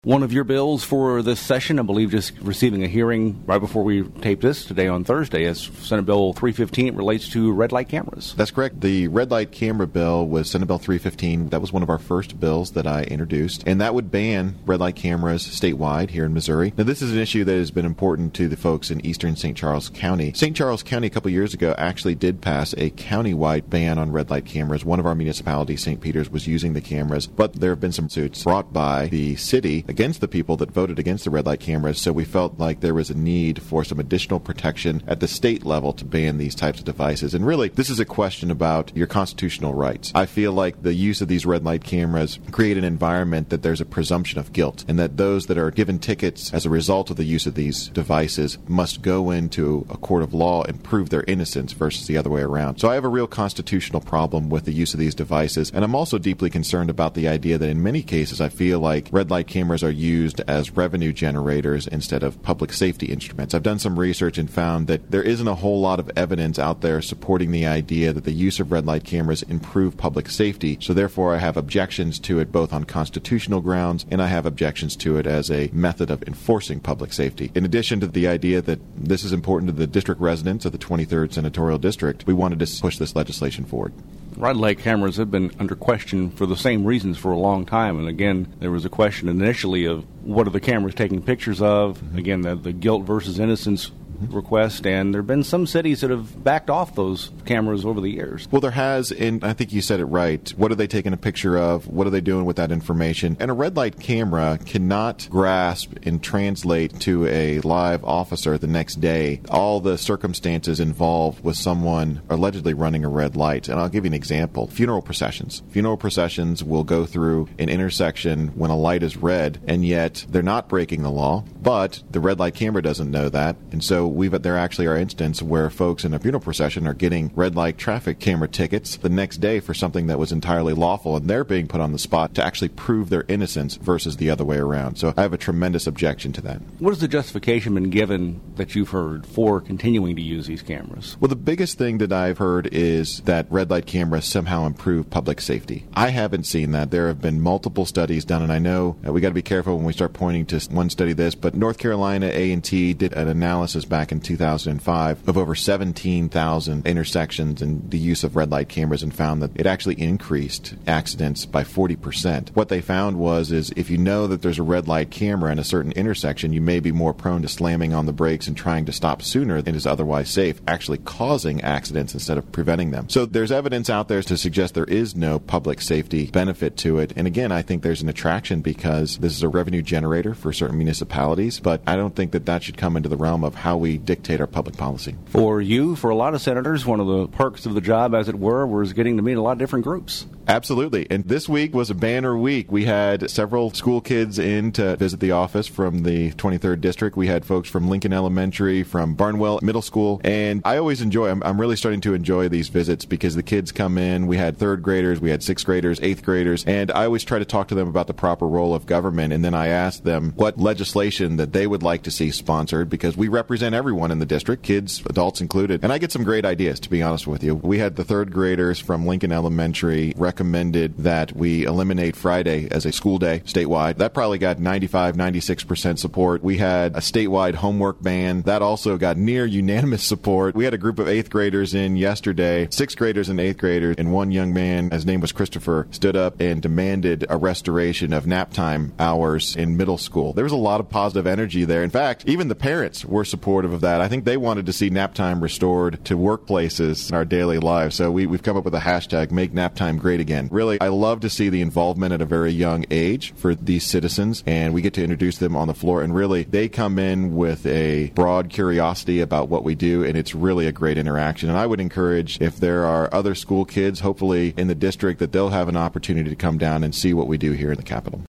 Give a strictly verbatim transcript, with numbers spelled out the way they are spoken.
One of your bills for this session, I believe just receiving a hearing right before we tape this today on Thursday, is Senate Bill three fifteen. It relates to red light cameras. That's correct. The red light camera bill was Senate Bill three fifteen. That was one of our first bills that I introduced, and that would ban red light cameras statewide here in Missouri. Now, this is an issue that has been important to the folks in eastern Saint Charles County. Saint Charles County, a couple years ago, actually did pass a county-wide ban on red light cameras. One of our municipalities, Saint Peters, was using the cameras, but there have been some suits brought by the city against the people that voted against the red light cameras, so we felt like there was a need for some additional protection at the state level to ban these types of devices. And really, this is a question about your constitutional rights. I feel like the use of these red light cameras create an environment that there's a presumption of guilt, and that those that are given tickets as a result of the use of these devices must go into a court of law and prove their innocence versus the other way around. So I have a real constitutional problem with the use of these devices, and I'm also deeply concerned about the idea that in many cases I feel like red light cameras are used as revenue generators instead of public safety instruments. I've done some research and found that there isn't a whole lot of evidence out there supporting the idea that the use of red light cameras improve public safety. So therefore I have objections to it both on constitutional grounds, and I have objections to it as a method of enforcing public safety. In addition to the idea that this is important to the district residents of the twenty-third Senatorial District, we wanted to push this legislation forward. Red light cameras have been under question for the same reasons for a long time. And again, there was a question initially of what are the cameras taking pictures of? Mm-hmm. Again, the, the guilt versus innocence request, and there have been some cities that have backed off those cameras over the years. Well, there has, and I think you said it right. What are they taking a picture of? What are they doing with that information? And a red light camera cannot grasp and translate to a live officer the next day all the circumstances involved with someone allegedly running a red light. And I'll give you an example. Funeral processions. Funeral processions will go through an intersection when a light is red, and yet they're not breaking the law, but the red light camera doesn't know that. And so We've, there actually are instances where folks in a funeral procession are getting red light traffic camera tickets the next day for something that was entirely lawful, and they're being put on the spot to actually prove their innocence versus the other way around. So I have a tremendous objection to that. What has the justification been given that you've heard for continuing to use these cameras? Well, the biggest thing that I've heard is that red light cameras somehow improve public safety. I haven't seen that. There have been multiple studies done, and I know uh, we got to be careful when we start pointing to one study this, but North Carolina A and T did an analysis back in two thousand five of over seventeen thousand intersections and the use of red light cameras, and found that it actually increased accidents by forty percent. What they found was is if you know that there's a red light camera in a certain intersection, you may be more prone to slamming on the brakes and trying to stop sooner than is otherwise safe, actually causing accidents instead of preventing them. So there's evidence out there to suggest there is no public safety benefit to it. And again, I think there's an attraction because this is a revenue generator for certain municipalities, but I don't think that that should come into the realm of how we dictate our public policy. For you, for a lot of senators, one of the perks of the job, as it were, was getting to meet a lot of different groups. Absolutely. And this week was a banner week. We had several school kids in to visit the office from the twenty-third District. We had folks from Lincoln Elementary, from Barnwell Middle School. And I always enjoy, I'm, I'm really starting to enjoy these visits because the kids come in. We had third graders, we had sixth graders, eighth graders, and I always try to talk to them about the proper role of government. And then I ask them what legislation that they would like to see sponsored, because we represent everyone in the district, kids, adults included. And I get some great ideas, to be honest with you. We had the third graders from Lincoln Elementary recommended that we eliminate Friday as a school day statewide. That probably got ninety-five, ninety-six percent support. We had a statewide homework ban. That also got near unanimous support. We had a group of eighth graders in yesterday, sixth graders and eighth graders, and one young man, his name was Christopher, stood up and demanded a restoration of nap time hours in middle school. There was a lot of positive energy there. In fact, even the parents were supportive of that. I think they wanted to see nap time restored to workplaces in our daily lives. So we, we've come up with a hashtag, Make Nap Time Great Again. Really, I love to see the involvement at a very young age for these citizens, and we get to introduce them on the floor, and really, they come in with a broad curiosity about what we do, and it's really a great interaction. And I would encourage, if there are other school kids, hopefully in the district, that they'll have an opportunity to come down and see what we do here in the Capitol.